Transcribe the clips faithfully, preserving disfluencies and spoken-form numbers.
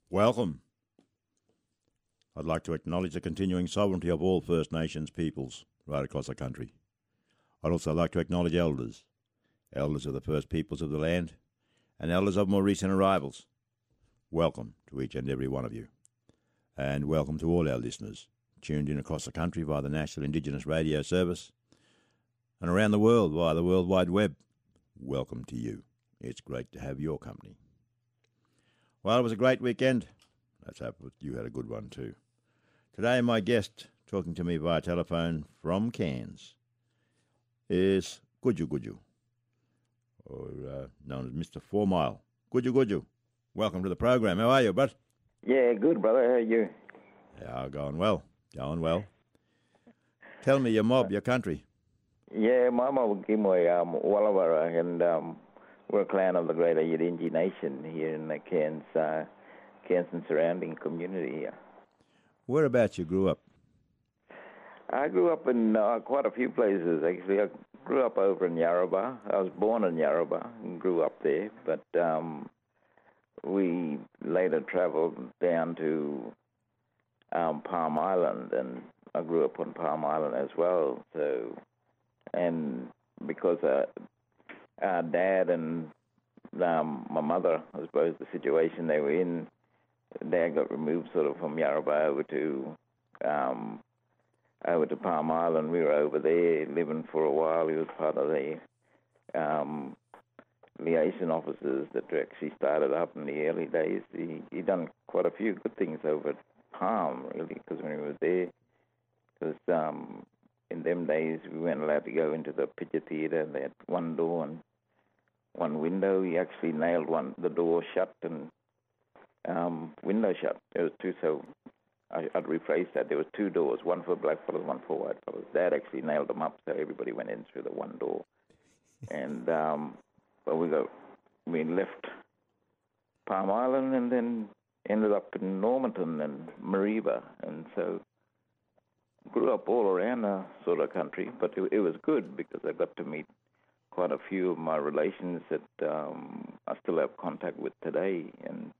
Welcome. I'd like to acknowledge the continuing sovereignty of all First Nations peoples right across the country. I'd also like to acknowledge elders, elders of the First Peoples of the land, and elders of more recent arrivals. Welcome to each and every one of you. And welcome to all our listeners tuned in across the country via the National Indigenous Radio Service and around the world via the World Wide Web. Welcome to you. It's great to have your company. Well, it was a great weekend. Let's hope you had a good one too. Today, my guest talking to me via telephone from Cairns is Guju Guju, or uh, known as Mister Four Mile. Guju Guju, welcome to the program. How are you, bud? Yeah, good, brother. How are you? Yeah, going well. Going well. Tell me your mob, your country. Yeah, my mob Gimoy, um, Wallawara, and um, we're a clan of the Greater Yidinji Nation here in the Cairns, uh, Cairns and surrounding community here. Whereabouts you grew up? I grew up in uh, quite a few places, actually. I grew up over in Yarrabah. I was born in Yarrabah and grew up there, but um, we later travelled down to um, Palm Island, and I grew up on Palm Island as well. So, and because uh, our dad and um, my mother, I suppose the situation they were in, Dad got removed sort of from Yarrabah over to um, over to Palm Island. We were over there living for a while. He was part of the um, liaison officers that actually started up in the early days. He he done quite a few good things over at Palm, really, because when we were there, because um, in them days we weren't allowed to go into the picture theatre. They had one door and one window. He actually nailed one the door shut and um, window shut. There was two, so I, I'd rephrase that. There was two doors, one for black fellas, one for white fellas. Dad actually nailed them up, so everybody went in through the one door. And um, but we got we left Palm Island and then ended up in Normanton and Mareeba, and so grew up all around the sort of country. But it, it was good because I got to meet quite a few of my relations that um, I still have contact with today, and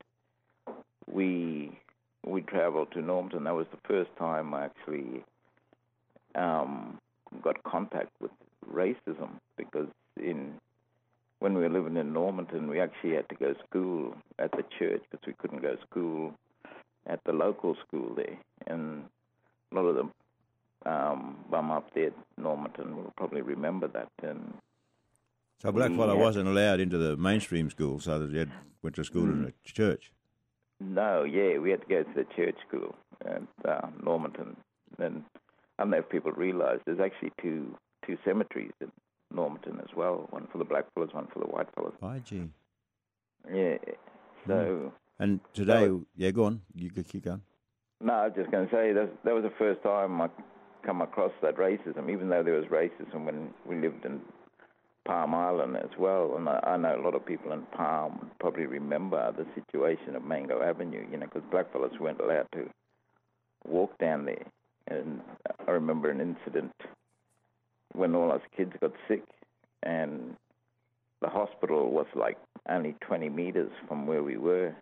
we we travelled to Normanton. That was the first time I actually um, got contact with racism, because in when we were living in Normanton, we actually had to go to school at the church because we couldn't go to school at the local school there, and a lot of them um, bum up there at Normanton will probably remember that. And so Blackfella had, wasn't allowed into the mainstream school, so that you had, went to school mm, in a church. No, yeah, we had to go to the church school at uh, Normanton. And I don't know if people realise there's actually two two cemeteries in Normanton as well, one for the black fellas, one for the white fellas. By gee. Yeah, so... Mm. And today, so, yeah, go on, you could keep going. No, I was just going to say, that, that was the first time I come across that racism, even though there was racism when we lived in Palm Island as well. And I, I know a lot of people in Palm probably remember the situation of Mango Avenue, you know, because blackfellas weren't allowed to walk down there. And I remember an incident when all us kids got sick, and the hospital was like only twenty metres from where we were.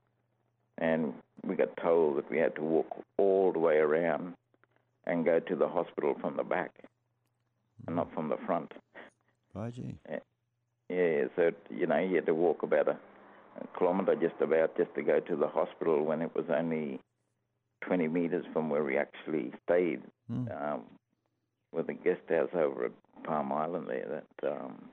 And we got told that we had to walk all the way around and go to the hospital from the back, mm. and not from the front. By gee. Yeah, so, you know, you had to walk about a, a kilometre just about just to go to the hospital when it was only twenty metres from where we actually stayed, mm. um, with a guest house over at Palm Island there. That um,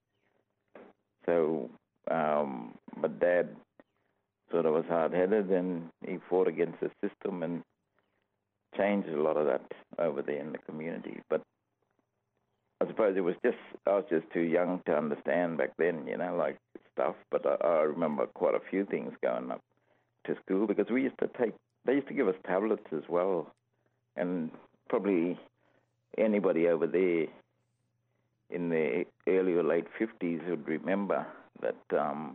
So, um, but Dad sort of was hard-headed, and he fought against the system and changed a lot of that over there in the community. But I suppose it was just, I was just too young to understand back then, you know, like stuff. But I, I remember quite a few things going up to school, because we used to take, they used to give us tablets as well. And probably anybody over there in the early or late fifties would remember that um,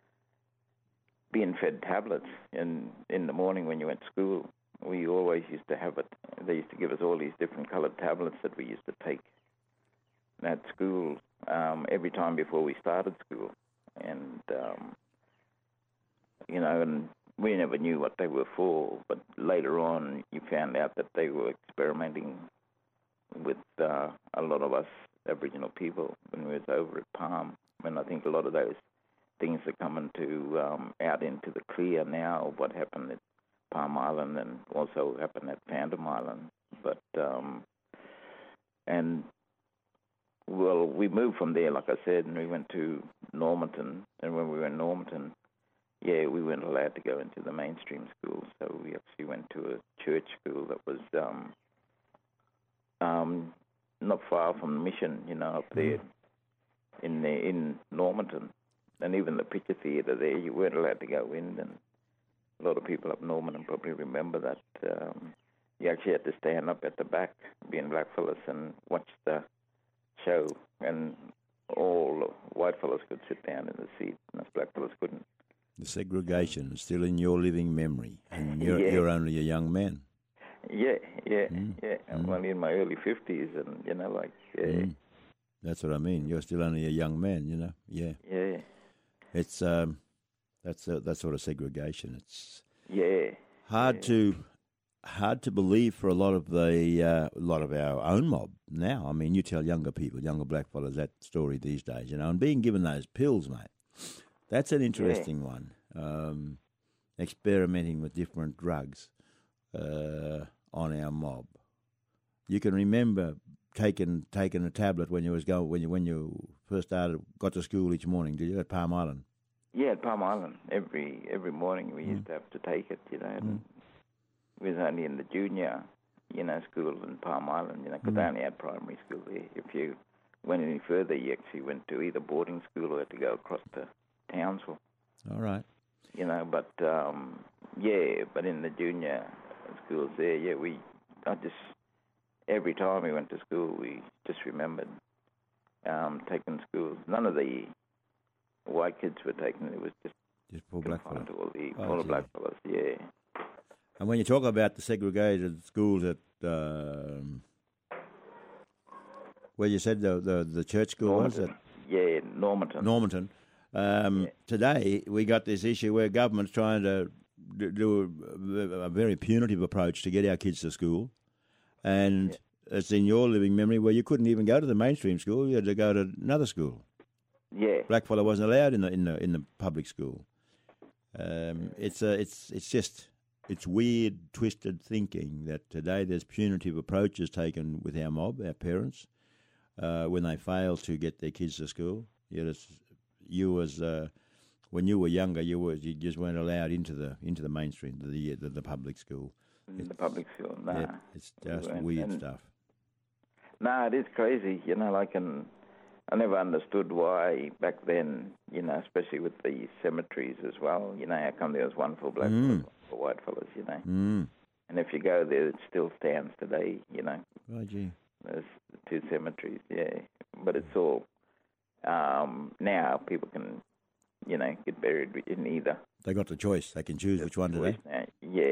being fed tablets in, in the morning when you went to school. We always used to have it. They used to give us all these different coloured tablets that we used to take at school um, every time before we started school. And, um, you know, and we never knew what they were for, but later on you found out that they were experimenting with uh, a lot of us Aboriginal people when we was over at Palm. And I think a lot of those things are coming to um, out into the clear now, what happened at Palm Island and also happened at Foundum Island. But, um, and, well, we moved from there, like I said, and we went to Normanton. And when we were in Normanton, yeah, we weren't allowed to go into the mainstream school. So we actually went to a church school that was um, um, not far from the mission, you know, up there mm. in the, in Normanton. And even the picture theatre there, you weren't allowed to go in. And a lot of people up Normanton probably remember that. Um, you actually had to stand up at the back, being blackfellas, and watch the show. And all whitefellas could sit down in the seat, and us blackfellas couldn't. The segregation is still in your living memory, and you're, yeah. you're only a young man. Yeah, yeah, mm. yeah. I'm mm. only in my early fifties, and, you know, like, yeah. Mm. That's what I mean. You're still only a young man, you know. Yeah. Yeah. It's um, that's a, that sort of segregation. It's yeah hard yeah. to hard to believe for a lot of the uh, a lot of our own mob now. I mean, you tell younger people, younger blackfellas, that story these days, you know, and being given those pills, mate. That's an interesting yeah. one. Um, experimenting with different drugs uh, on our mob. You can remember taking taking a tablet when you was go when you when you first started got to school each morning. Did you at Palm Island? Yeah, at Palm Island. Every every morning we mm. used to have to take it. You know, and mm. we was only in the junior, you know, school in Palm Island. You know, because mm. they only had primary school there. If you went any further, you actually went to either boarding school or had to go across to Townsville. All right. You know, but um, yeah, but in the junior schools there, yeah, we I just. Every time we went to school, we just remembered um, taking schools. None of the white kids were taken. It was just just poor black fellas. All the oh, all the black fellas, yeah. And when you talk about the segregated schools at um, where you said the the, the church school Normanton. was it? Yeah, Normanton. Normanton. Um, yeah. Today we got this issue where government's trying to do a, a very punitive approach to get our kids to school. And yeah. it's in your living memory where you couldn't even go to the mainstream school; you had to go to another school. Yeah, blackfella wasn't allowed in the in the in the public school. Um, it's a, it's it's just it's weird, twisted thinking that today there's punitive approaches taken with our mob, our parents, uh, when they fail to get their kids to school. Yet it's, you as uh, when you were younger, you was you just weren't allowed into the into the mainstream, the the, the public school. In the public school, nah. Yeah, it's just and, weird and, stuff. Nah, it is crazy, you know, like, and I never understood why back then, you know, especially with the cemeteries as well, you know, how come there was one for black mm. fellas, one for white fellas, you know. Mm. And if you go there, it still stands today, you know. Oh, gee. There's two cemeteries, yeah. But it's all, um, now people can, you know, get buried in either. They got the choice. They can choose which one to do. Yeah.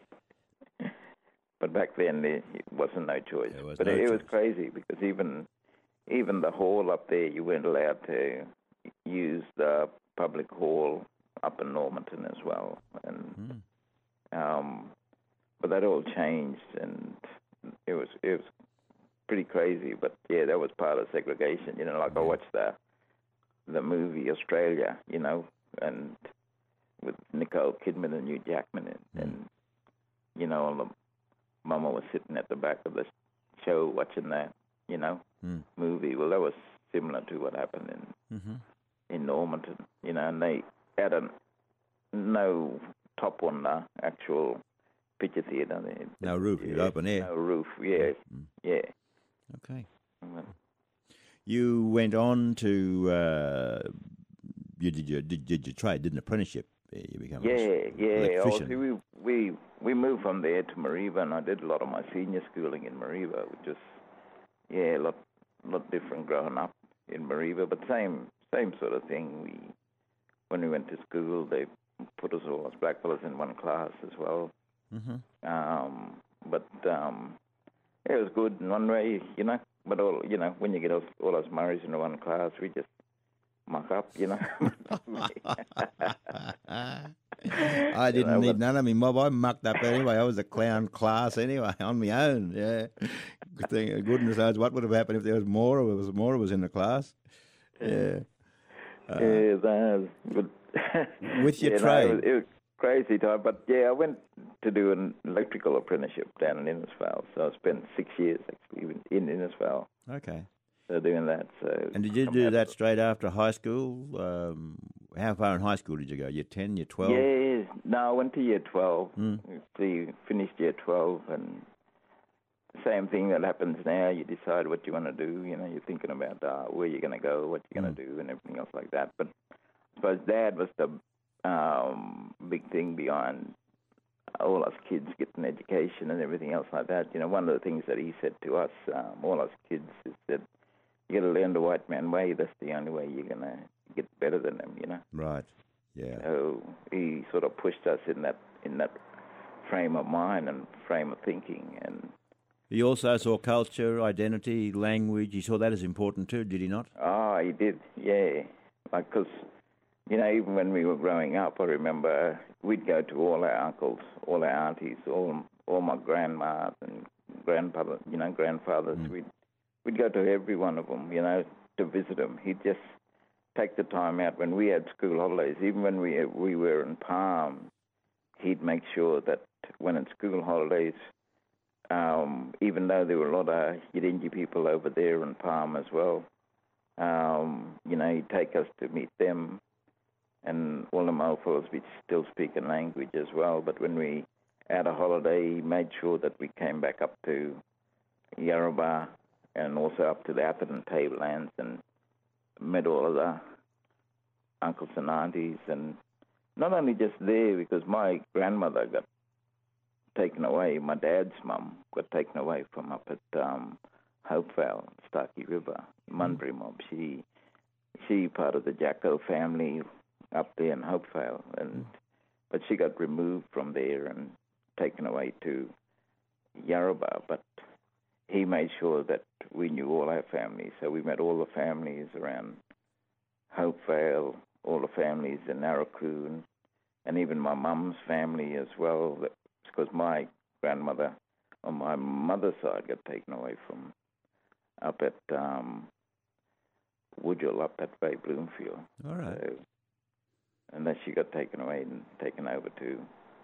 But back then, there wasn't no choice. Was but no it, it choice. was crazy because even even the hall up there, you weren't allowed to use the public hall up in Normanton as well. And mm. um, but that all changed, and it was it was pretty crazy. But yeah, that was part of segregation. You know, like I watched the the movie Australia, you know, and with Nicole Kidman and Hugh Jackman, and, mm. and you know, all the Mama was sitting at the back of the show watching that, you know, mm. movie. Well, that was similar to what happened in mm-hmm. in Normanton, you know, and they had a no top on the actual picture theatre. No roof, yeah, open air. No roof, yeah, mm. yeah. Okay. Well, you went on to uh, you did your did, did your trade, did an apprenticeship. You became yeah, a yeah. electrician. Oh, see, we we we moved from there to Mareeba, and I did a lot of my senior schooling in Mareeba, which is yeah, a lot lot different growing up in Mareeba, but same same sort of thing. We when we went to school, they put us all as blackfellas in one class as well. Mm-hmm. Um, but um, it was good in one way, you know. But all you know, when you get all, all us Murrays in one class, we just muck up, you know. I You didn't know, need but- none of me mob. I mucked up anyway. I was a clown class anyway on my own. Yeah. Good thing, goodness knows what would have happened if there was more or was more was in the class. Yeah. Uh, yeah, that, but with your yeah, trade. No, it, was, it was crazy time. But yeah, I went to do an electrical apprenticeship down in Innisfail. So I spent six years actually in Innisfail. Okay. So doing that. So And did you from do that- that straight after high school? Um, how far in high school did you go? Year ten, year twelve? Yeah, no, I went to year twelve. Mm. So you finished year twelve, and same thing that happens now. You decide what you want to do. You know, you're thinking about uh, where you're going to go, what you're going to do, and everything else like that. But I suppose Dad was the um, big thing behind all us kids getting education and everything else like that. You know, one of the things that he said to us, um, all us kids, is that you got to learn the white man way. That's the only way you're going to get better than them, you know. Right. Yeah. So he sort of pushed us in that in that frame of mind and frame of thinking. And He also saw culture, identity, language. He saw that as important too, did he not? oh, he did, yeah. Like, because, you know, even when we were growing up, I remember we'd go to all our uncles, all our aunties, all all my grandmas and grandfather, you know, grandfathers. Mm. We'd we'd go to every one of them, you know, to visit them. He'd just take the time out when we had school holidays. Even when we we were in Palm, he'd make sure that when it's school holidays, um, even though there were a lot of Yidinji people over there in Palm as well, um, you know, he'd take us to meet them. And all the Malfoils, we still speak a language as well. But when we had a holiday, he made sure that we came back up to Yarrabah and also up to the Atherton Tablelands and met all of the uncles and aunties. And not only just there, because my grandmother got taken away, my dad's mum got taken away from up at um, Hopevale, Starkey River, Munbury mob. She, she part of the Jacko family up there in Hopevale, and but she got removed from there and taken away to Yarrabah. But he made sure that we knew all our families, so we met all the families around Hopevale, all the families in Narracoon, and even my mum's family as well, because my grandmother on my mother's side got taken away from up at um, Woodgill, up that way, Bloomfield. All right. So, and then she got taken away and taken over to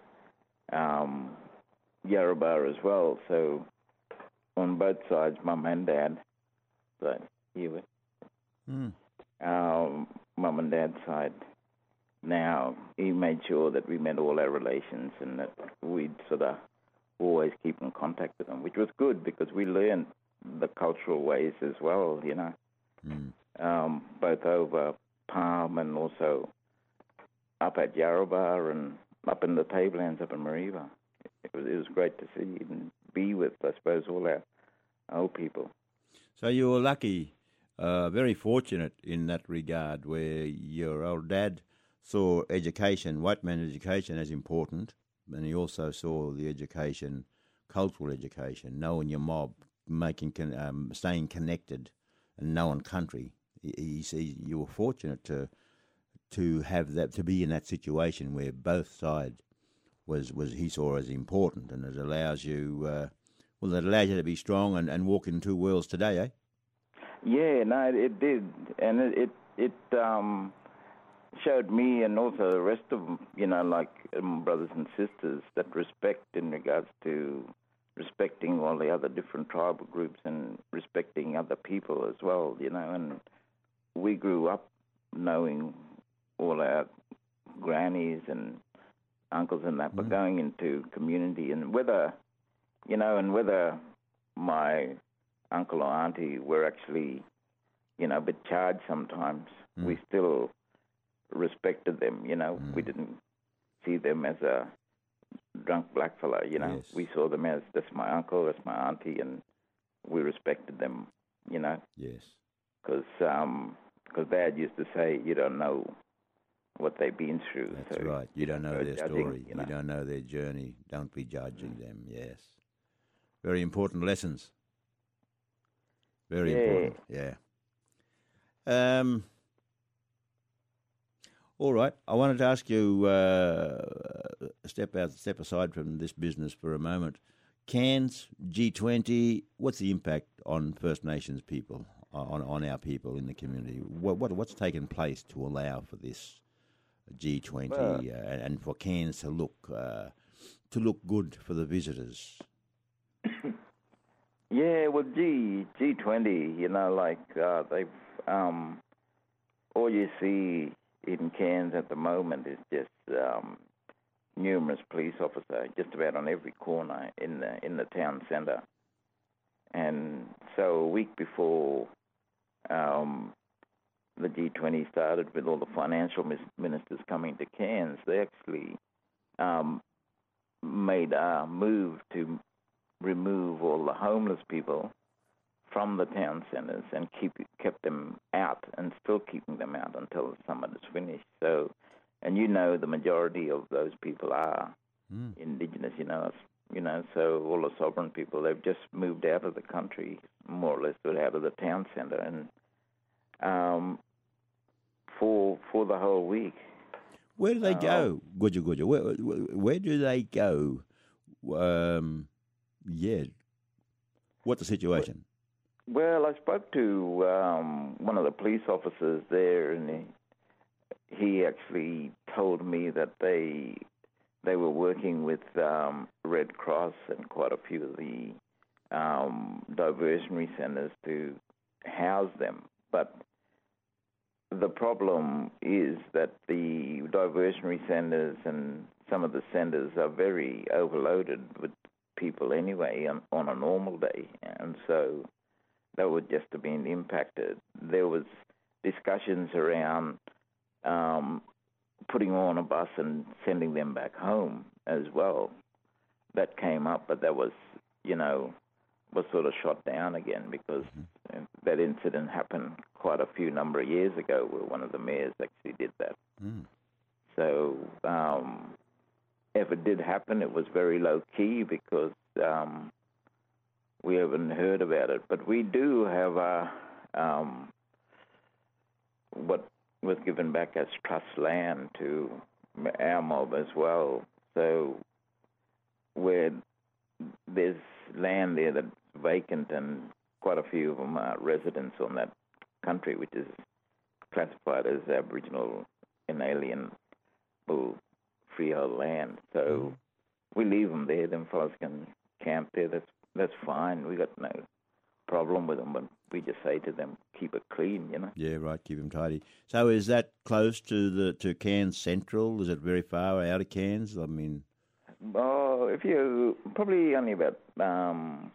um, Yarrabah as well. So on both sides, mum and dad, so here we Mm. um, mum and dad's side. Now, he made sure that we met all our relations and that we'd sort of always keep in contact with them, which was good because we learned the cultural ways as well, you know, Mm. um, both over Palm and also up at Yarrabah and up in the Tablelands up in Mariba. It was, it was great to see and be with, I suppose, all our old people. So you were lucky, uh, very fortunate in that regard, where your old dad saw education, white man education, as important, and he also saw the education, cultural education, knowing your mob, making con- um, staying connected, and knowing country. He, he, he, you were fortunate to to have that, to be in that situation where both sides was was he saw as important, and it allows you. Uh, Well, it allows you to be strong and, and walk in two worlds today, eh? Yeah, no, it, it did, and it it, it um, showed me and also the rest of them, you know, like um, brothers and sisters, that respect in regards to respecting all the other different tribal groups and respecting other people as well, you know. And we grew up knowing all our grannies and uncles and that, mm. but going into community and whether. You know, and whether my uncle or auntie were actually, you know, a bit charged sometimes, mm. we still respected them, you know. Mm. We didn't see them as a drunk blackfella, you know. Yes. We saw them as, that's my uncle, that's my auntie, and we respected them, you know. Yes. Because um, cause Dad used to say, you don't know what they've been through. That's so right. You don't know their judging, story. You, know? You don't know their journey. Don't be judging mm. them, yes. Very important lessons. Very yeah. important, yeah. Um, All right. I wanted to ask you uh, step out, step aside from this business for a moment. Cairns, G twenty. What's the impact on First Nations people, on on our people in the community? What, what what's taken place to allow for this G twenty Well, uh, and for Cairns to look uh, to look good for the visitors? Yeah, well, G G twenty, you know, like uh, they've um, all you see in Cairns at the moment is just um, numerous police officers, just about on every corner in the in the town centre. And so a week before um, the G twenty started, with all the financial ministers coming to Cairns, they actually um, made a move to remove all the homeless people from the town centres and keep kept them out, and still keeping them out until the summit is finished. So, and you know, the majority of those people are mm. Indigenous. You know, you know, so all the sovereign people, they've just moved out of the country, more or less, out of the town centre, and um, for for the whole week. Where do they uh, go, Gudja Gudja? Where, where, where do they go? Um, yeah. What's the situation? Well, I spoke to um, one of the police officers there, and he, he actually told me that they they were working with um, Red Cross and quite a few of the um, diversionary centres to house them. But the problem is that the diversionary centres and some of the centres are very overloaded with people anyway on, on a normal day, and so they would just have been impacted. There was discussions around um, putting on a bus and sending them back home as well. That came up, but that was, you know, was sort of shot down again because mm-hmm. that incident happened quite a few number of years ago where one of the mayors actually did that. Mm. So um, if it did happen, it was very low-key because um, we haven't heard about it. But we do have a, um, what was given back as trust land to our mob as well. So where there's land there that's vacant, and quite a few of them are residents on that country, which is classified as Aboriginal inalienable freehold land. So mm. we leave them there. Them fellas can camp there. That's that's fine. We got no problem with them, but we just say to them, keep it clean, you know. Yeah, right. Keep them tidy. So is that close to the to Cairns Central? Is it very far out of Cairns? I mean, oh, if you probably only about um,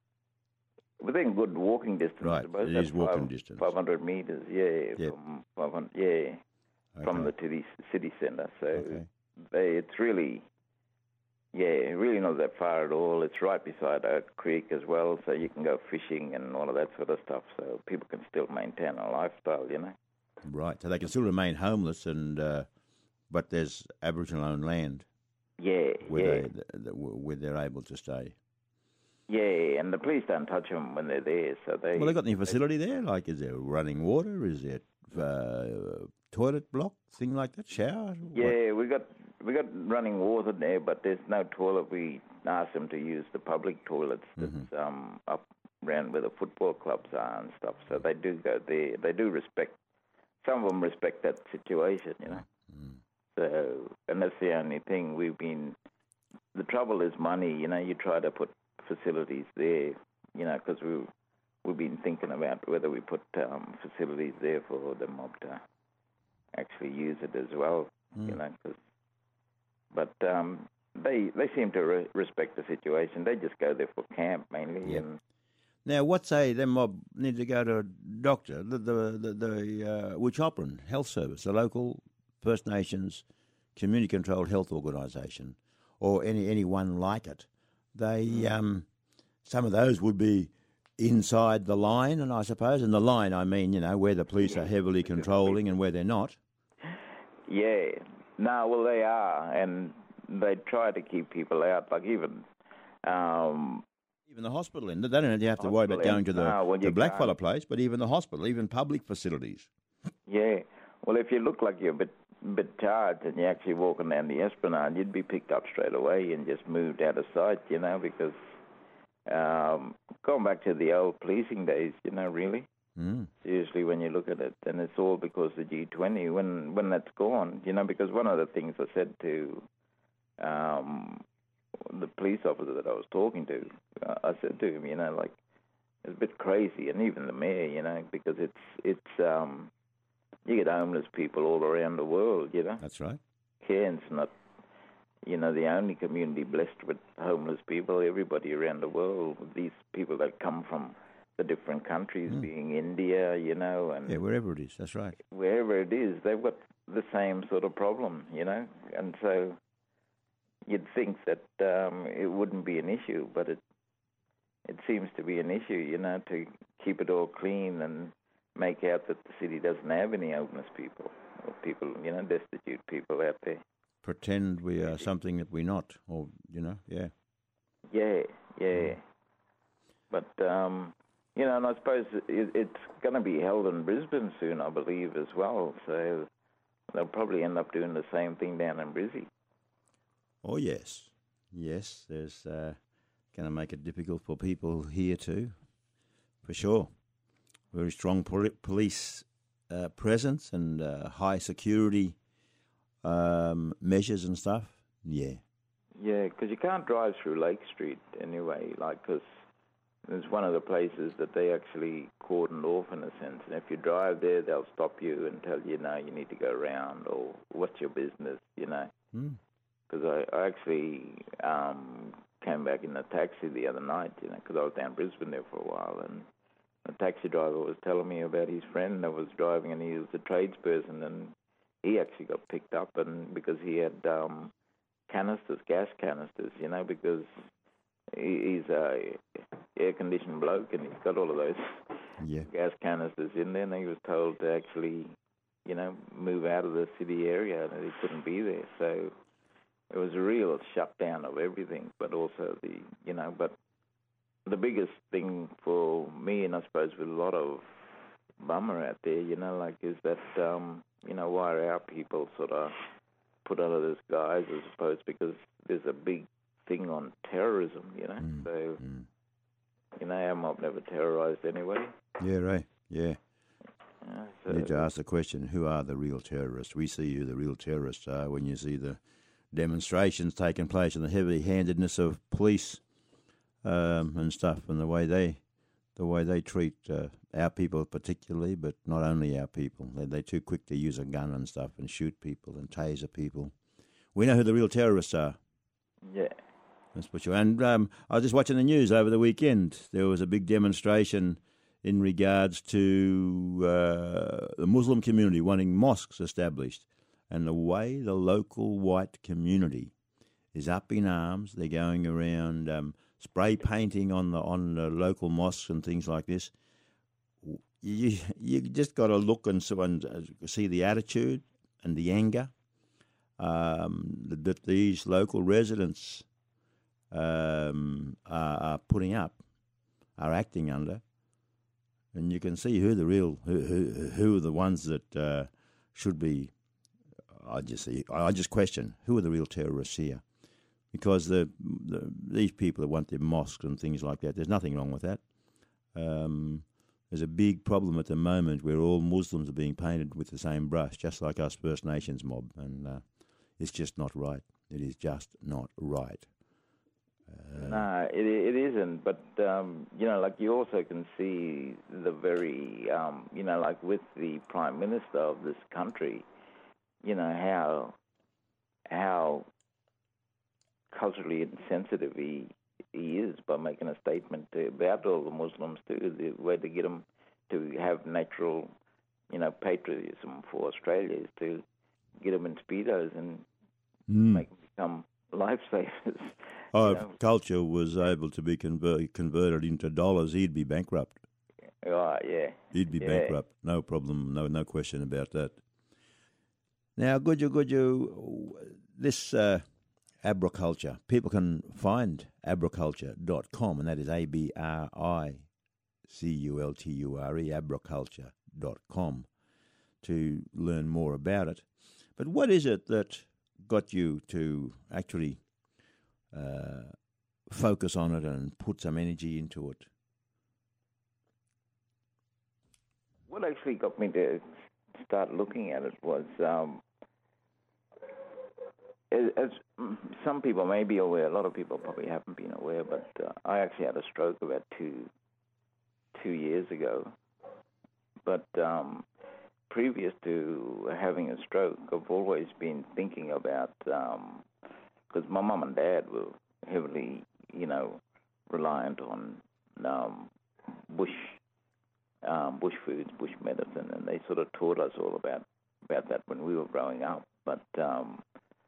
within good walking distance. Right, about it is walking five, distance. Five hundred meters, yeah, yep. from five hundred, yeah, okay. from the city city centre. So okay. they, it's really. Yeah, really not that far at all. It's right beside a creek as well, so you can go fishing and all of that sort of stuff, so people can still maintain a lifestyle, you know. Right, so they can still remain homeless, and uh, but there's Aboriginal-owned land yeah, where, yeah. They, where they're able to stay. Yeah, and the police don't touch them when they're there, so they... Well, they got any facility there? Like, is there running water? Is there uh, toilet block, thing like that, shower? Yeah, what? we got... We got running water there, but there's no toilet. We asked them to use the public toilets that's mm-hmm. um, up around where the football clubs are and stuff. So they do go there. They do respect. Some of them respect that situation, you know. Mm. So, and that's the only thing we've been. The trouble is money. You know, you try to put facilities there, you know, because we we've been thinking about whether we put um, facilities there for the mob to actually use it as well, mm. you know, because. But um, they they seem to re- respect the situation. They just go there for camp mainly. Yep. And now, what say them mob need to go to a doctor? The the the, the uh, Wuchopperen Health Service, the local First Nations community-controlled health organisation, or any anyone like it. They um, some of those would be inside the line, and I suppose, and the line I mean, you know, where the police yeah. are heavily controlling and where they're not. Yeah. No, well, they are, and they try to keep people out, like even... Um, even the hospital end. They don't have to worry about going to the, no, well, the blackfella place, but even the hospital, even public facilities. Yeah. Well, if you look like you're a bit bit charged and you're actually walking down the Esplanade, you'd be picked up straight away and just moved out of sight, you know, because um, going back to the old policing days, you know, really, Mm. usually when you look at it, and it's all because the G twenty, when, when that's gone, you know, because one of the things I said to um, the police officer that I was talking to, uh, I said to him, you know, like, it's a bit crazy, and even the mayor, you know, because it's, it's um, you get homeless people all around the world, you know. That's right. Cairns not, you know, the only community blessed with homeless people. Everybody around the world, these people that come from the different countries, Mm. being India, you know, and Yeah, wherever it is. That's right. wherever it is, they've got the same sort of problem, you know. And so you'd think that um, it wouldn't be an issue, but it it seems to be an issue, you know, to keep it all clean and make out that the city doesn't have any homeless people or people, you know, destitute people out there. Pretend we are something that we're not, or, you know, yeah. Yeah, yeah. But, um, you know, and I suppose it, it's going to be held in Brisbane soon, I believe, as well. So they'll probably end up doing the same thing down in Brizzy. Oh, yes. Yes, there's uh, going to make it difficult for people here too, for sure. Very strong poli- police uh, presence and uh, high security um, measures and stuff. Yeah. Yeah, because you can't drive through Lake Street anyway, like, because it's one of the places that they actually cordoned off in a sense. And if you drive there, they'll stop you and tell you, no, you need to go around, or what's your business, you know. Because Mm. I, I actually um, came back in a taxi the other night, you know, because I was down Brisbane there for a while, and the taxi driver was telling me about his friend that was driving, and he was a tradesperson, and he actually got picked up, and because he had um, canisters, gas canisters, you know, because he, he's a air-conditioned bloke, and he's got all of those Yeah. gas canisters in there, and he was told to actually, you know, move out of the city area, and he couldn't be there. So it was a real shutdown of everything, but also the, you know, but the biggest thing for me, and I suppose with a lot of bummer out there, you know, like, is that, um, you know, why are our people sort of put under this guise, as opposed, because there's a big thing on terrorism, you know. Mm. So, Mm. you know, our mob never terrorised anyway. Yeah, right. Yeah. Uh, so, You need to ask the question, who are the real terrorists? We see who the real terrorists are when you see the demonstrations taking place and the heavy-handedness of police um, and stuff, and the way they the way they treat uh, our people particularly, but not only our people. They, they're too quick to use a gun and stuff and shoot people and taser people. We know who the real terrorists are. yeah. That's for sure. And um, I was just watching the news over the weekend. There was a big demonstration in regards to uh, the Muslim community wanting mosques established, and the way the local white community is up in arms. They're going around um, spray painting on the on the local mosques and things like this. You you just got to look and, so, and uh, see the attitude and the anger um, that these local residents um, are, are putting up, are acting under, and you can see who the real who who, who are the ones that uh, should be. I just see. I just question who are the real terrorists here, because the, the these people that want their mosques and things like that. There's nothing wrong with that. Um, there's a big problem at the moment where all Muslims are being painted with the same brush, just like us First Nations mob, and uh, it's just not right. It is just not right. Uh, No, it it isn't. But um, you know, like, you also can see the very, um, you know, like with the Prime Minister of this country, you know, how how culturally insensitive he he is by making a statement to, about all the Muslims too. The way to get them to have natural, you know, patriotism for Australia is to get them in speedos and mm. make them become lifesavers. Oh, you if know. culture was able to be conver- converted into dollars, he'd be bankrupt. Oh, yeah. He'd be Yeah. bankrupt. No problem. No, no question about that. Now, Gudju, Gudju, this uh, Abroculture, people can find abroculture dot com, and that is A B R I C U L T U R E, abroculture dot com, to learn more about it. But what is it that got you to actually uh, focus on it and put some energy into it? What actually got me to start looking at it was, um, as, as some people may be aware, a lot of people probably haven't been aware, but uh, I actually had a stroke about two two years ago. But um, previous to having a stroke, I've always been thinking about, because um, my mum and dad were heavily, you know, reliant on um, bush um, bush foods, bush medicine, and they sort of taught us all about about that when we were growing up. But um,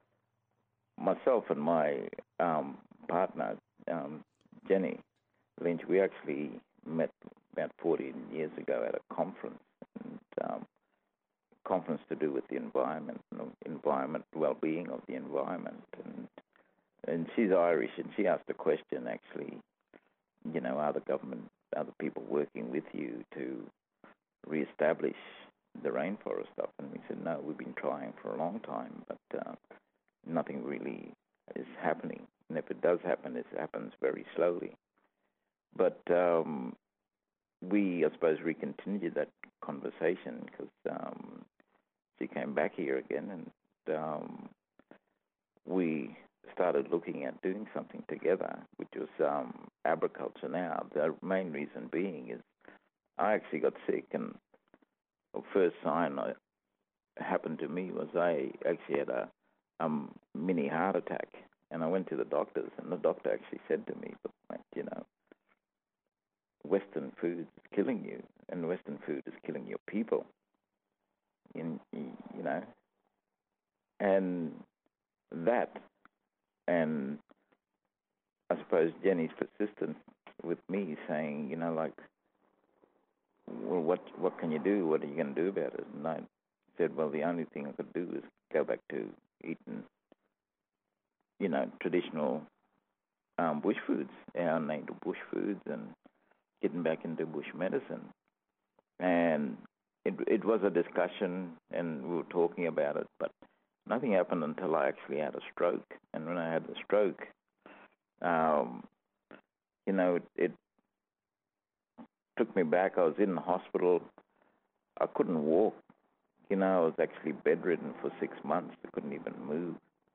myself and my um, partner, um, Jenny Lynch, we actually met about fourteen years ago at a conference, and um, conference to do with the environment, and environment, well-being of the environment. And and she's Irish, and she asked a question actually, you know, are the government, are the people working with you to re-establish the rainforest stuff? And we said, no, we've been trying for a long time, but uh, nothing really is happening. And if it does happen, it happens very slowly. But um, we, I suppose, recontinued that conversation because um, she came back here again, and um, we started looking at doing something together, which was um, agriculture now. The main reason being is I actually got sick, and the first sign that happened to me was I actually had a um, mini heart attack, and I went to the doctors, and the doctor actually said to me, "Look, mate, you know, Western food is killing you, and Western food is killing your people." In, you know, and that, and I suppose Jenny's persistence with me saying, you know, like, well, what what can you do? What are you going to do about it? And I said, well, the only thing I could do is go back to eating, you know, traditional um, bush foods, our native bush foods, and getting back into bush medicine. And it it was a discussion, and we were talking about it, but nothing happened until I actually had a stroke. And when I had the stroke, um, you know, it, it took me back. I was in the hospital. I couldn't walk. You know, I was actually bedridden for six months. I couldn't even move.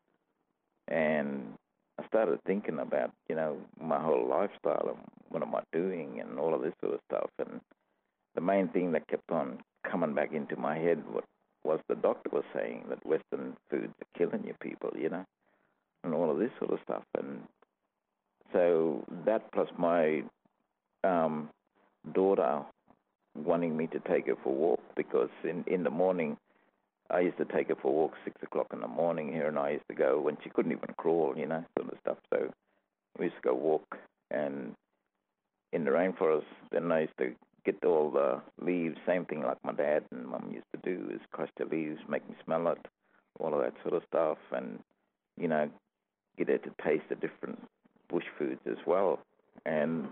And I started thinking about, you know, my whole lifestyle and what am I doing and all of this sort of stuff. And the main thing that kept on coming back into my head was, was the doctor was saying that Western foods are killing you people, you know, and all of this sort of stuff. And so that plus my um, daughter wanting me to take her for a walk, because in, in the morning, I used to take her for a walk six o'clock in the morning here, and I used to go when she couldn't even crawl, you know, sort of stuff. So we used to go walk and in the rainforest. Then I used to get all the leaves, same thing like my dad and mum used to do, is crush the leaves, make me smell it, all of that sort of stuff, and, you know, get her to taste the different bush foods as well. And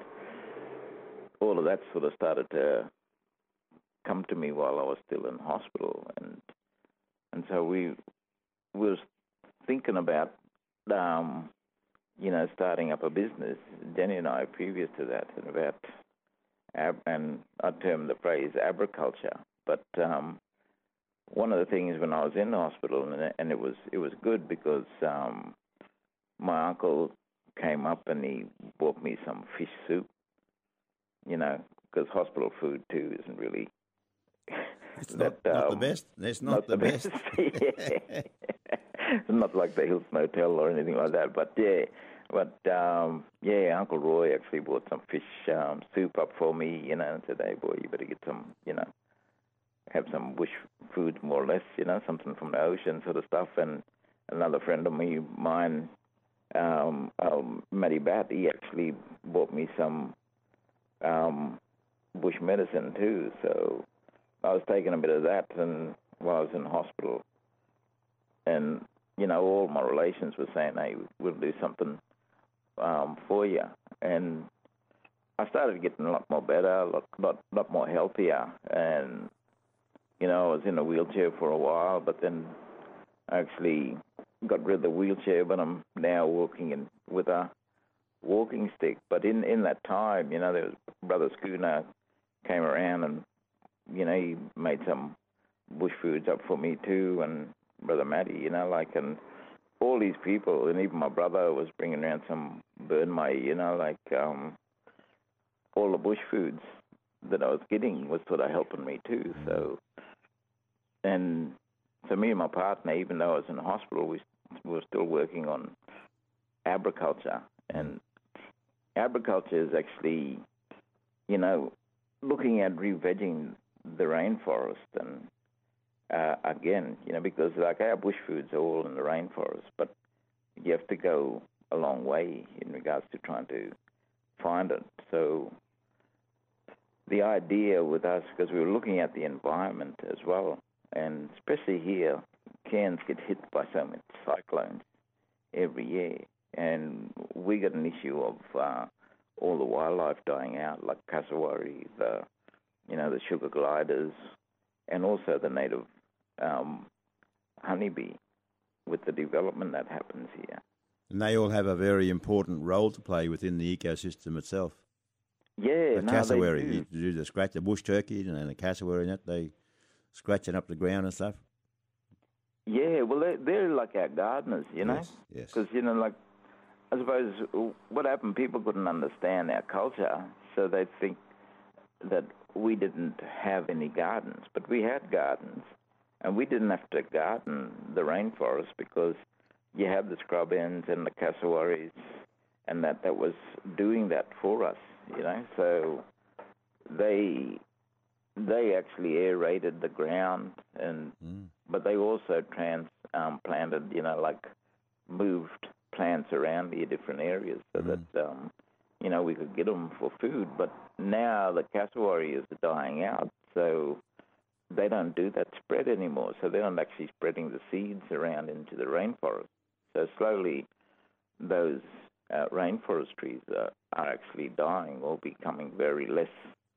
all of that sort of started to come to me while I was still in hospital. And and so we was thinking about, um, you know, starting up a business, Jenny and I, previous to that, and about, ab- and I termed the phrase agriculture. But um, one of the things when I was in the hospital, and, and it was it was good because um, my uncle came up and he bought me some fish soup, you know, because hospital food too isn't really It's that, not, not um, the best. It's not, not the, the best. best. Not like the Hilton Hotel or anything like that, but yeah, but um, yeah, Uncle Roy actually bought some fish um, soup up for me, you know, and said, "Hey boy, you better get some, you know, have some bush food more or less, you know, something from the ocean sort of stuff." And another friend of me, mine, um, um, Matty Bat, he actually bought me some um, bush medicine too. So I was taking a bit of that, and while I was in hospital, and you know, all my relations were saying, "Hey, we'll do something um, for you." And I started getting a lot more better, a lot, lot, lot more healthier. And you know, I was in a wheelchair for a while, but then I actually got rid of the wheelchair, but I'm now walking in with a walking stick. But in, in that time, you know, there was Brother Schooner came around and, you know, he made some bush foods up for me too, and Brother Matty, you know, like, and all these people, and even my brother was bringing around some burnmai, you know, like um, all the bush foods that I was getting was sort of helping me too. So, and so me and my partner, even though I was in the hospital, we, we were still working on agriculture. And agriculture is actually, you know, looking at re-vegging the rainforest. And uh, again, you know, because like our bush foods are all in the rainforest, but you have to go a long way in regards to trying to find it. So the idea with us, because we were looking at the environment as well, and especially here, Cairns get hit by so many cyclones every year, and we got an issue of uh, all the wildlife dying out, like cassowary, the you know the sugar gliders, and also the native um, honeybee with the development that happens here. And they all have a very important role to play within the ecosystem itself. Yeah, the no, cassowary, they do. you do the scratch, the bush turkey and the cassowary in it, they scratching up the ground and stuff. Yeah, well, they're, they're like our gardeners, you know? Yes, yes. Because, you know, like, I suppose what happened, people couldn't understand our culture, so they think that we didn't have any gardens. But we had gardens, and we didn't have to garden the rainforest because you have the scrub ends and the cassowaries, and that, that was doing that for us, you know? So they they actually aerated the ground, and Mm. but they also trans um, planted, you know, like moved plants around the different areas so Mm. that, um, you know, we could get them for food. But now the cassowary is dying out, so they don't do that spread anymore. So they're not actually spreading the seeds around into the rainforest. So slowly those uh, rainforest trees are, are actually dying or becoming very less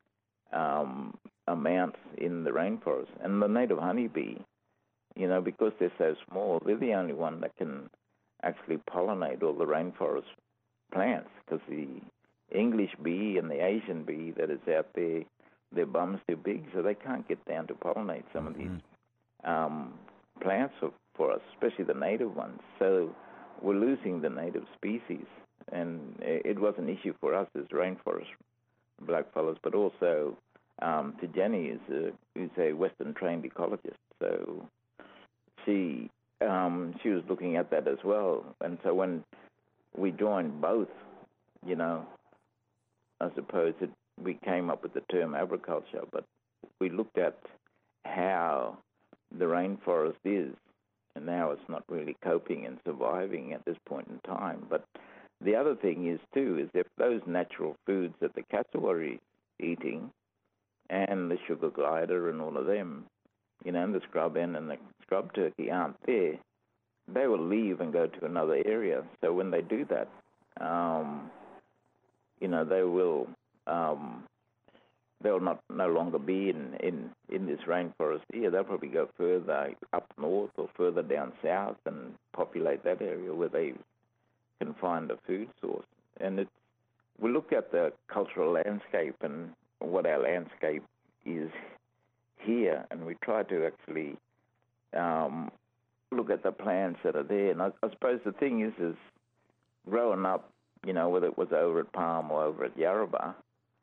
um, amount in the rainforest. And the native honeybee, you know, because they're so small, they're the only one that can actually pollinate all the rainforest plants, because the English bee and the Asian bee that is out there, their bum's too big, so they can't get down to pollinate some of these um, plants for, for us, especially the native ones. So we're losing the native species, and it was an issue for us as rainforest blackfellows, but also um, to Jenny, is a, who's a Western-trained ecologist. So she um, she was looking at that as well. And so when we joined both, you know, I suppose it, we came up with the term agriculture, but we looked at how the rainforest is, and now it's not really coping and surviving at this point in time. But the other thing is, too, is if those natural foods that the cassowary is eating, and the sugar glider and all of them, you know, and the scrub hen and the scrub turkey aren't there, they will leave and go to another area. So when they do that, um, you know, they will um, they'll not no longer be in, in, in this rainforest here. They'll probably go further up north or further down south and populate that area where they can find a food source. And it's, we look at the cultural landscape and what our landscape is here, and we try to actually um, look at the plants that are there. And I, I suppose the thing is, is growing up, you know, whether it was over at Palm or over at Yarrabah,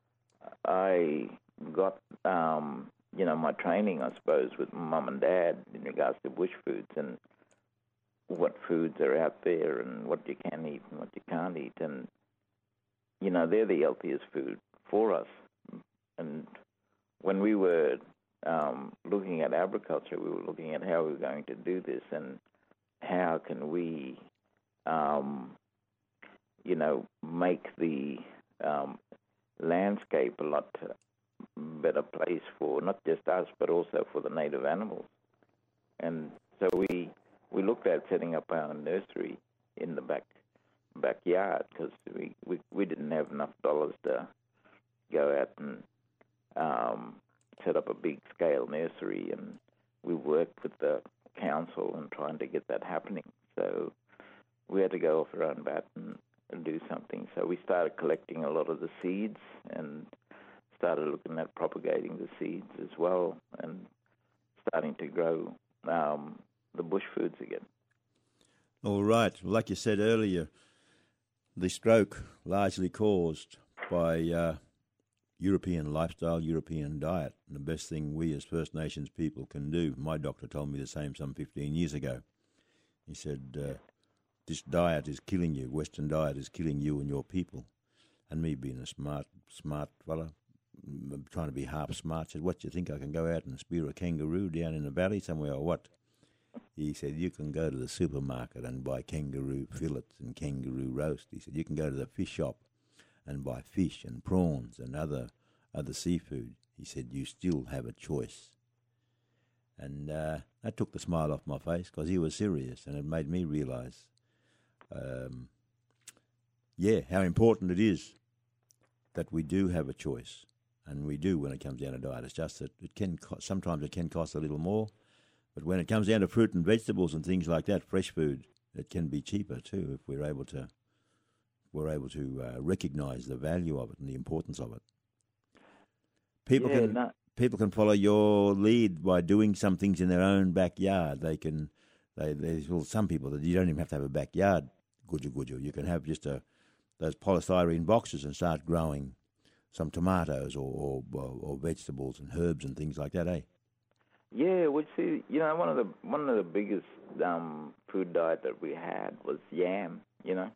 I got, um, you know, my training, I suppose, with mum and dad in regards to bush foods and what foods are out there and what you can eat and what you can't eat. And, you know, they're the healthiest food for us. And when we were um, looking at agriculture, we were looking at how we were going to do this and how can we, um, you know, make the um, landscape a lot better place for not just us, but also for the native animals. And so we we looked at setting up our nursery in the back backyard because we, we, we didn't have enough dollars to go out and um, set up a big-scale nursery, and we worked with the council and trying to get that happening. So we had to go off our own bat and, and do something. So we started collecting a lot of the seeds and started looking at propagating the seeds as well and starting to grow um, the bush foods again. All right. Like you said earlier, the stroke largely caused by uh, European lifestyle, European diet. And the best thing we as First Nations people can do, my doctor told me the same some fifteen years ago. He said, uh, this diet is killing you, Western diet is killing you and your people. And me being a smart, smart fella, trying to be half smart, said, what, do you think I can go out and spear a kangaroo down in the valley somewhere or what? He said, you can go to the supermarket and buy kangaroo fillets and kangaroo roast. He said, you can go to the fish shop and buy fish and prawns and other other seafood. He said, you still have a choice. And uh, that took the smile off my face because he was serious, and it made me realise, um, yeah, how important it is that we do have a choice, and we do when it comes down to diet. It's just that it can co- sometimes it can cost a little more, but when it comes down to fruit and vegetables and things like that, fresh food, it can be cheaper too if we're able to we're able to uh, recognise the value of it and the importance of it. People yeah, can no. people can follow your lead by doing some things in their own backyard. They can they there's well some people that you don't even have to have a backyard. Guju guju. You can have just a those polystyrene boxes and start growing some tomatoes or or, or vegetables and herbs and things like that, eh? Yeah, we see. You know, one of the one of the biggest um, food diet that we had was yam. You know,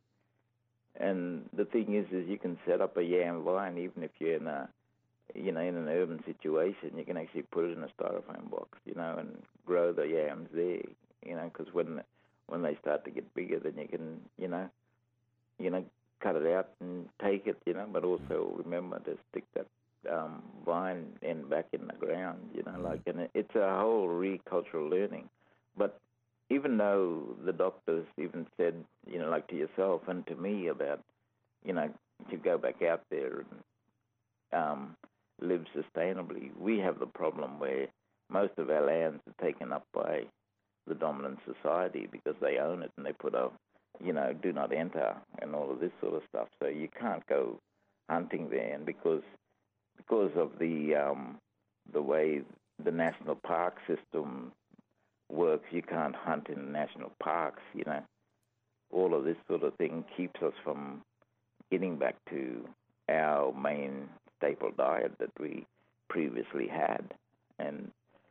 and the thing is, is you can set up a yam vine even if you're in a, you know, in an urban situation. You can actually put it in a styrofoam box, you know, and grow the yams there. You know, because when when they start to get bigger, then you can, you know, you know, cut it out and take it. You know, but also remember to stick that um, vine end back in the ground. You know, like, and it's a whole re-cultural learning. But even though the doctors even said, you know, like to yourself and to me about, you know, to go back out there and um, live sustainably, we have the problem where most of our lands are taken up by the dominant society because they own it and they put a, you know, do not enter and all of this sort of stuff. So you can't go hunting there, and because because of the um, the way the national park system works, you can't hunt in national parks. You know, all of this sort of thing keeps us from getting back to our main staple diet that we previously had, and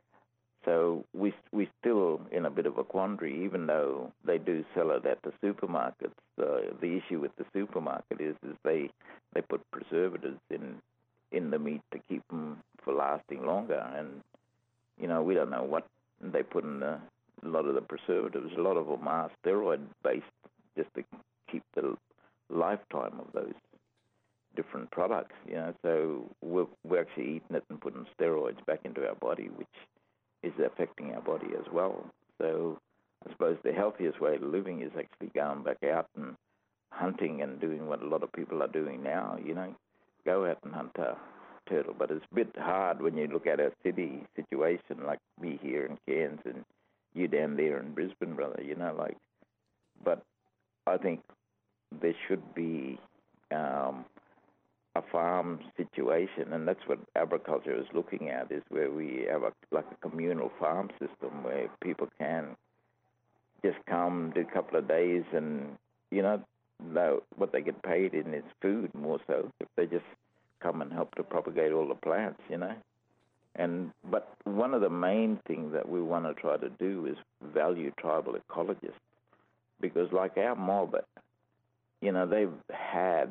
so we we still in a bit of a quandary, even though they do sell it at the supermarkets. The the issue with the supermarket is is they they put preservatives in in the meat to keep them for lasting longer, and you know we don't know what they put in the, a lot of the preservatives. A lot of them are steroid based, just to keep the lifetime of those different products. You know, so we're we're actually eating it and putting steroids back into our body, which is affecting our body as well. So I suppose the healthiest way of living is actually going back out and hunting and doing what a lot of people are doing now, you know, go out and hunt a turtle. But it's a bit hard when you look at our city situation, like me here in Cairns and you down there in Brisbane, brother, you know, like, but I think there should be um, a farm situation, and that's what agriculture is looking at, is where we have a, like a communal farm system where people can just come, do a couple of days, and, you know, know what they get paid in is food more so, if they just come and help to propagate all the plants, you know. And but one of the main things that we want to try to do is value tribal ecologists, because like our mob, you know, they've had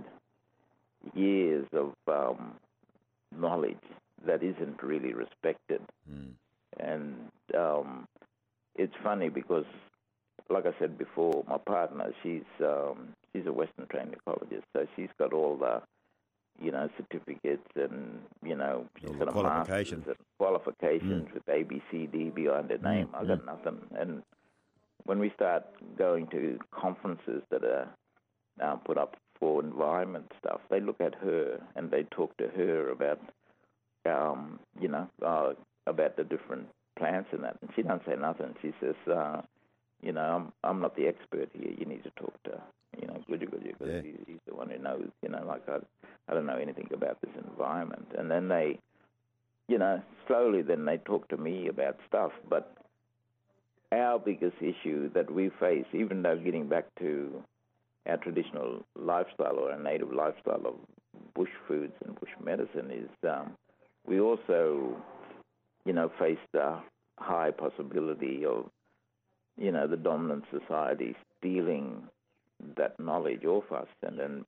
years of um, knowledge that isn't really respected. Mm. And um, it's funny because, like I said before, my partner, she's um, she's a Western trained ecologist, so she's got all the, you know, certificates and, you know, she's got a qualifications and qualifications mm. with A B C D behind her name. Mm. I got mm. nothing. And when we start going to conferences that are uh, put up for environment stuff, they look at her and they talk to her about, um, you know, uh, about the different plants and that. And she don't say nothing. She says, uh, you know, I'm I'm not the expert here. You need to talk to, you know, Guja Guja, because Yeah. he, he's the one who knows, you know, like I, I don't know anything about this environment. And then they, you know, slowly then they talk to me about stuff. But our biggest issue that we face, even though getting back to our traditional lifestyle or our native lifestyle of bush foods and bush medicine, is um, we also, you know, face the high possibility of, you know, the dominant society stealing that knowledge off us and then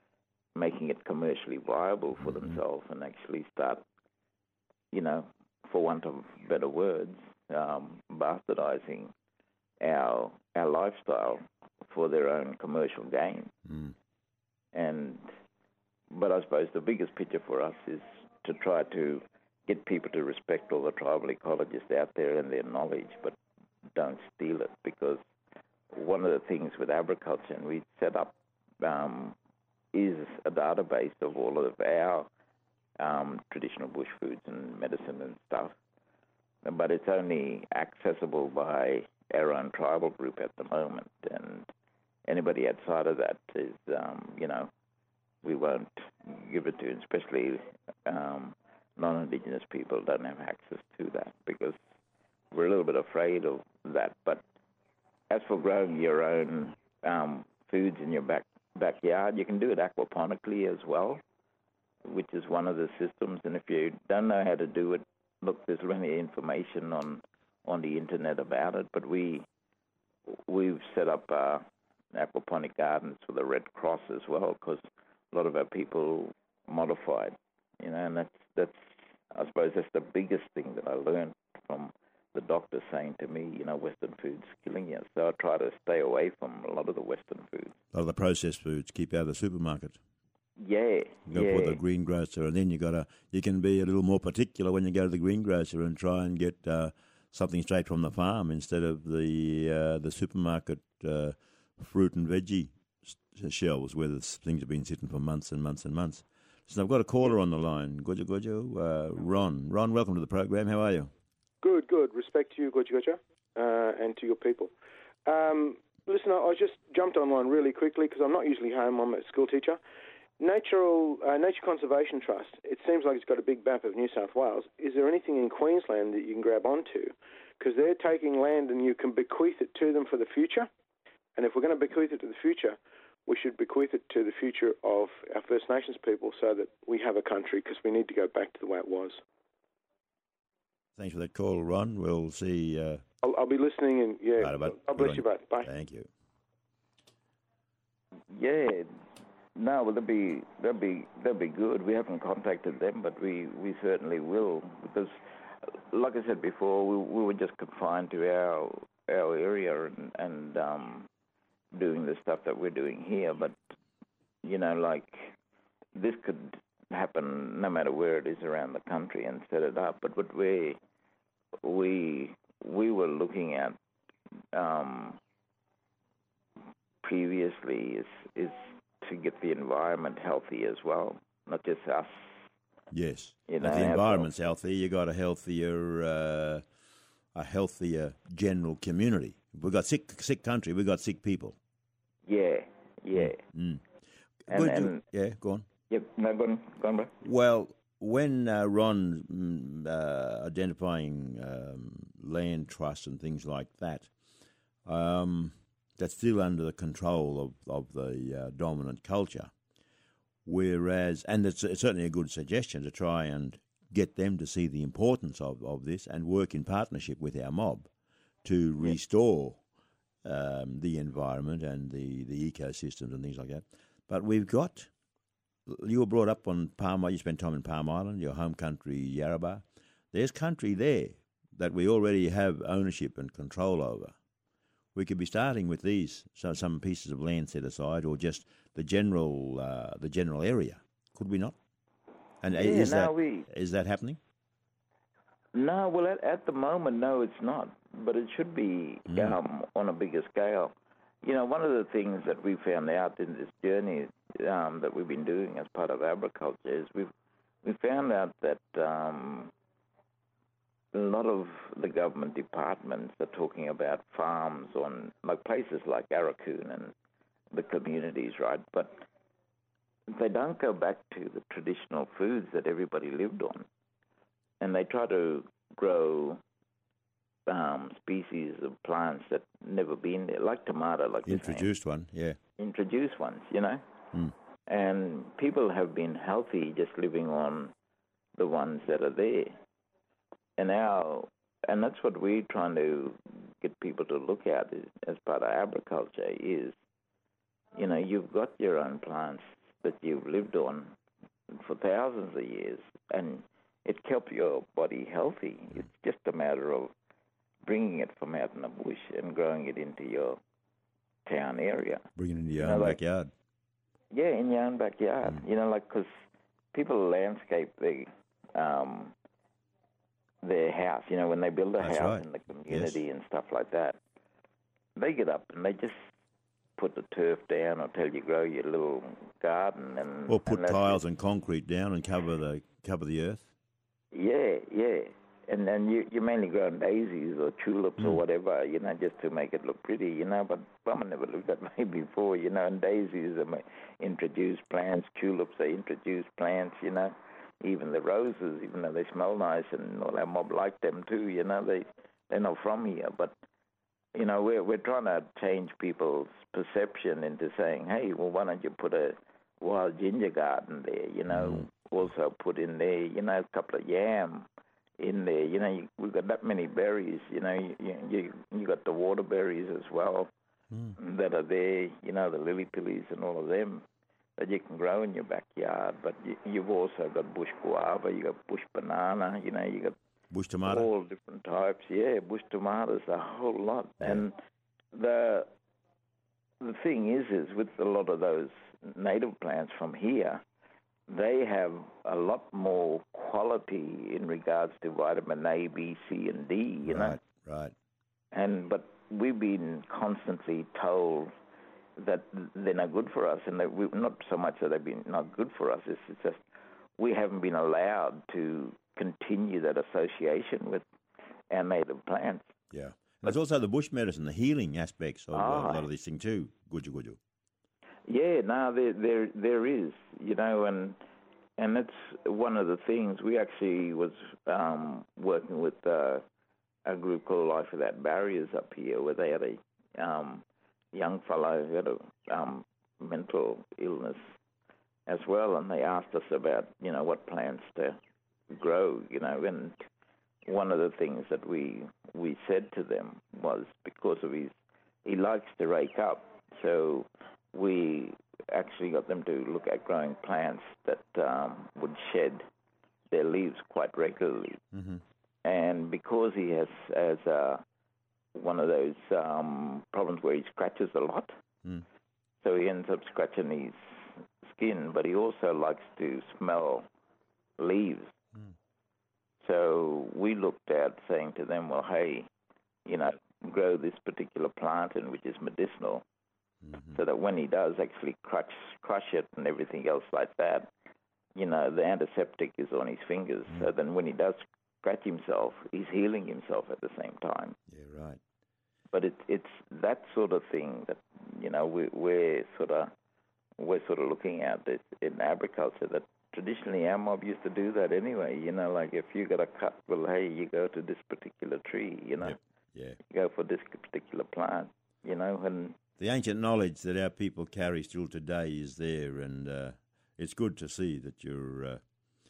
making it commercially viable for Mm-hmm. themselves and actually start, you know, for want of better words, um, bastardizing our our lifestyle for their own commercial gain. Mm. And but I suppose the biggest picture for us is to try to get people to respect all the tribal ecologists out there and their knowledge, but don't steal it, because one of the things with agriculture, and we set up, um, is a database of all of our um, traditional bush foods and medicine and stuff, but it's only accessible by our own tribal group at the moment, and anybody outside of that is, um, you know, we won't give it to, especially um, non-Indigenous people don't have access to that, because we're a little bit afraid of that. But as for growing your own um, foods in your back backyard, you can do it aquaponically as well, which is one of the systems. And if you don't know how to do it, look, there's plenty of information on on the internet about it. But we we've set up uh, aquaponic gardens for the Red Cross as well, because a lot of our people modified, you know, and that's that's I suppose that's the biggest thing that I learned from the doctor saying to me, you know, Western food's killing you. So I try to stay away from a lot of the Western foods. A lot of the processed foods, keep out of the supermarket. Yeah, Go yeah. for the greengrocer, and then you got to you can be a little more particular when you go to the greengrocer and try and get uh, something straight from the farm instead of the uh, the supermarket uh, fruit and veggie shelves where the things have been sitting for months and months and months. So I've got a caller on the line, Goja Goja, uh, Ron. Ron, welcome to the program. How are you? Good, good. Respect to you, Goja Goja, uh, and to your people. Um, listen, I, I just jumped online really quickly because I'm not usually home. I'm a school teacher. Natural uh, Nature Conservation Trust, it seems like it's got a big map of New South Wales. Is there anything in Queensland that you can grab onto? Because they're taking land and you can bequeath it to them for the future. And if we're going to bequeath it to the future, we should bequeath it to the future of our First Nations people so that we have a country, because we need to go back to the way it was. Thanks for that call, Ron. We'll see. Uh, I'll, I'll be listening, and yeah, right, bud. God Good bless on you both. Bye. Thank you. Yeah, no, well, that'd be that'd be that'd be good. We haven't contacted them, but we, we certainly will, because, like I said before, we we were just confined to our our area and and um, doing the stuff that we're doing here. But you know, like this could happen no matter where it is around the country and set it up. But what we we we were looking at um, previously is is to get the environment healthy as well, not just us. Yes. You If know, the have environment's healthy, you got a healthier, uh, a healthier general community. We've got sick, sick country. We've got sick people. Yeah, yeah. Mm. And, Good, and yeah, go on. yeah, no, go on, go on, bro. Well, when uh, Ron mm, uh, identifying um, land trusts and things like that, um, that's still under the control of, of the uh, dominant culture. Whereas, and it's, it's certainly a good suggestion to try and get them to see the importance of, of this and work in partnership with our mob to restore um, the environment and the, the ecosystems and things like that. But we've got, you were brought up on Palm Island, you spent time in Palm Island, your home country, Yarrabah. There's country there that we already have ownership and control over. We could be starting with these, so some pieces of land set aside, or just the general uh, the general area. Could we not? And Yeah, is no, that we- is that happening? No, well, at, at the moment, no, it's not. But it should be Mm. um, on a bigger scale. You know, one of the things that we found out in this journey um, that we've been doing as part of agriculture is we've we found out that um, a lot of the government departments are talking about farms on like places like Aurukun and the communities, right? But they don't go back to the traditional foods that everybody lived on, and they try to grow um, species of plants that never been there, like tomato, like introduced one, yeah, introduced ones, you know. Mm. And people have been healthy just living on the ones that are there. And our, and that's what we're trying to get people to look at is, as part of agriculture is, you know, you've got your own plants that you've lived on for thousands of years, and it kept your body healthy. Mm. It's just a matter of bringing it from out in the bush and growing it into your town area. Bringing it into your you own know, like, backyard. Yeah, in your own backyard. Mm. You know, like, because people landscape their, um, their house, you know, when they build a That's house right. in the community Yes. and stuff like that, they get up and they just put the turf down or tell you grow your little garden. and Or put and tiles it. and concrete down and cover the cover the earth. Yeah, yeah. And then you, you're mainly growing daisies or tulips Mm. or whatever, you know, just to make it look pretty, you know. But Mama never looked at me before, you know, and daisies are introduced plants, tulips are introduced plants, you know. Even the roses, even though they smell nice and all our mob like them too, you know, they, they're not from here. But, you know, we're, we're trying to change people's perception into saying, hey, well, why don't you put a wild ginger garden there, you know, Mm. also put in there, you know, a couple of yam in there, you know, you, we've got that many berries, you know, you you, you got the water berries as well Mm. that are there, you know, the lily pillies and all of them that you can grow in your backyard. But you, you've also got bush guava, you got bush banana, you know, you got Bush tomato. all different types. Yeah, bush tomatoes, a whole lot. Yeah. And the the thing is, is with a lot of those native plants from here, they have a lot more quality in regards to vitamin A, B, C, and D, you right, know. right. And but we've been constantly told that they're not good for us, and that we, not so much that they've been not good for us. It's, it's just we haven't been allowed to continue that association with our native plants. Yeah. There's also the bush medicine, the healing aspects of uh, Ah. a lot of these things too. Guju guju. Yeah, no, there, there, there is, you know, and and that's one of the things. We actually was um, working with uh, a group called Life Without Barriers up here, where they had a um, young fellow who had a um, mental illness as well, and they asked us about, you know, what plants to grow, you know, and one of the things that we we said to them was because of his, he likes to rake up, so we actually got them to look at growing plants that um, would shed their leaves quite regularly. Mm-hmm. And because he has, has uh, one of those um, problems where he scratches a lot, Mm. so he ends up scratching his skin, but he also likes to smell leaves. Mm. So we looked at saying to them, well, hey, you know, grow this particular plant, and which is medicinal, Mm-hmm. so that when he does actually crush, crush it and everything else like that, you know, the antiseptic is on his fingers. Mm. So then when he does scratch himself, he's healing himself at the same time. Yeah, right. But it, it's that sort of thing that, you know, we, we're sort of we're sort of looking at this in agriculture, that traditionally our mob used to do that anyway. You know, like if you got a cut, well, hey, you go to this particular tree, you know, Yep. Yeah. you go for this particular plant, you know, and The ancient knowledge that our people carry still today is there, and uh, it's good to see that your uh,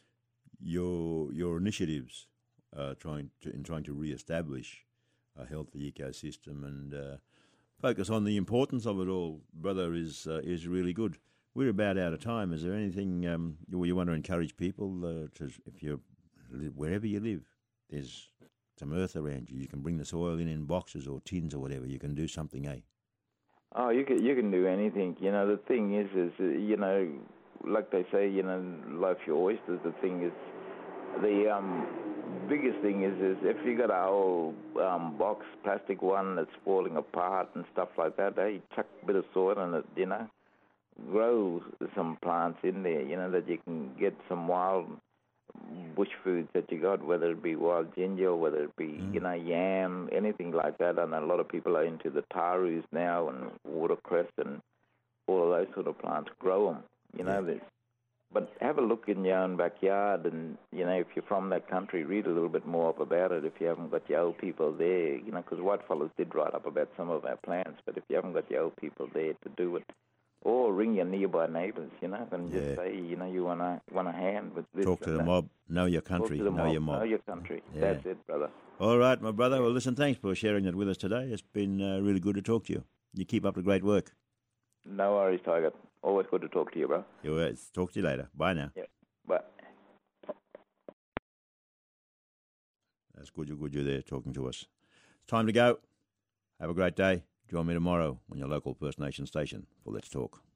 your your initiatives uh, trying to in trying to re-establish a healthy ecosystem and uh, focus on the importance of it all, brother, is uh, is really good. We're about out of time. Is there anything um, you, you want to encourage people uh, to, if you're wherever you live, there's some earth around you. You can bring the soil in in boxes or tins or whatever. You can do something, eh? oh, you can you can do anything. You know, the thing is, is uh, you know, like they say, you know, life your oysters. The thing is, the um, biggest thing is, is if you got a old um, box, plastic one that's falling apart and stuff like that, hey, chuck a bit of soil in it, you know, grow some plants in there, you know, that you can get some wild bush foods that you got, whether it be wild ginger, or whether it be, Mm. you know, yam, anything like that. And a lot of people are into the tarus now and watercress and all of those sort of plants. Grow them, you know. Yeah. There's, but have a look in your own backyard, and, you know, if you're from that country, read a little bit more up about it if you haven't got your old people there, you know, because whitefellas did write up about some of our plants, but if you haven't got your old people there to do it, or ring your nearby neighbours, you know, and just Yeah. say, you know, you want a, want a hand with this. Talk to and the that. mob. Know your Talk country. to the Know mob, your mob. Know your country. Yeah. That's it, brother. All right, my brother. Well, listen, thanks for sharing that with us today. It's been uh, really good to talk to you. You keep up the great work. No worries, Tiger. Always good to talk to you, bro. You, uh, talk to you later. Bye now. Yeah. But That's good. You're good. You're there talking to us. It's time to go. Have a great day. Join me tomorrow on your local First Nation station for Let's Talk.